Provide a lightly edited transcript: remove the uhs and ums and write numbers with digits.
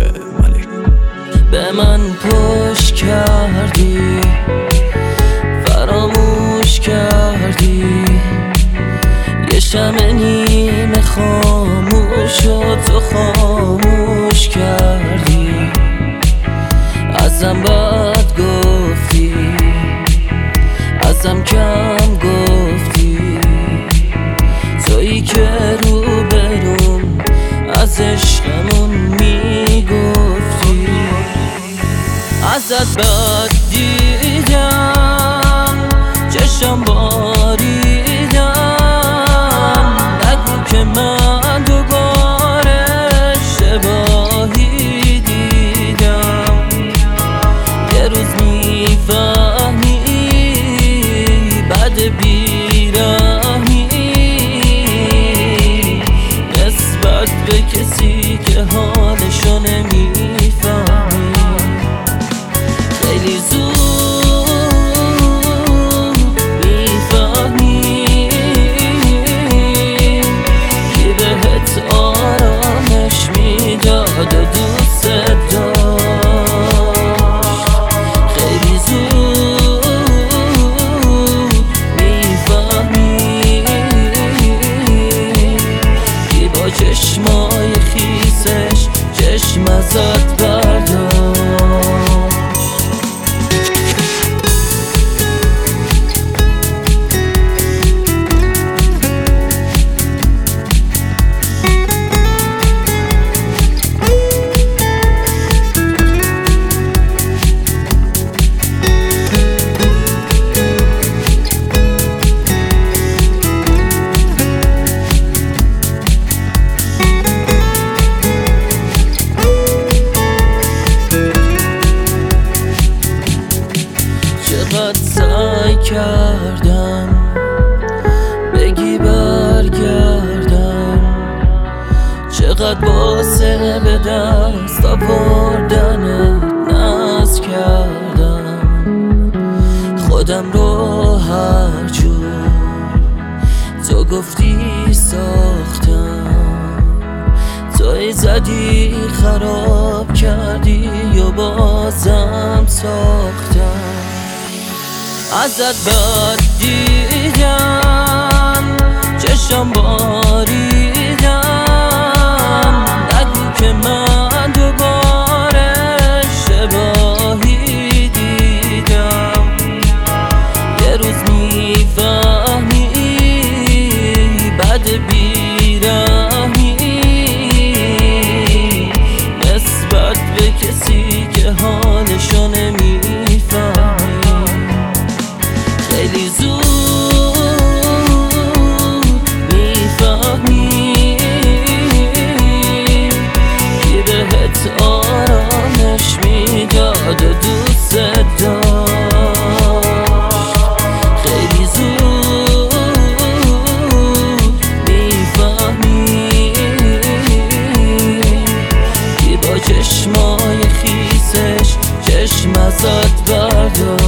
ملک. به من پشت کردی، فراموش کردی، یه شمع نیمه خاموش و تو خاموش کردی. ازم بد گفتی، ازم کم گفتی، تویی که رو بروم از عشقمون میگفتی. ازت بد دیدم، چشم باریدم، نگو که من دوباره اشتباهی دیدم. یه روز میفهمی بد بیرحمی نسبت به کسی که حالشو نمیفهمی. خیلی زود میفهمی که بهت آرامش میداد و دوست داشت. خیلی زود میفهمی که با چشمای خیسش چشم ازت برداشت. چقدر سعی کردم بگی برگردم، چقدر واسه به دست آوردنت ناز کردم. خودم رو هر جور تو گفتی ساختم، توی زدی خراب کردی و بازم ساختم. ازت بد دیدم، چشم باریدم، نگو که من دوباره اشتباهی دیدم. یه روز میفهمی بد بیرحمی نسبت به کسی که حالشو نمیفهمی. خیلی زود میفهمی که بهت آرامش میداد و دوست داشت. خیلی زود میفهمی که با چشمای خیسش چشم ازت برداشت.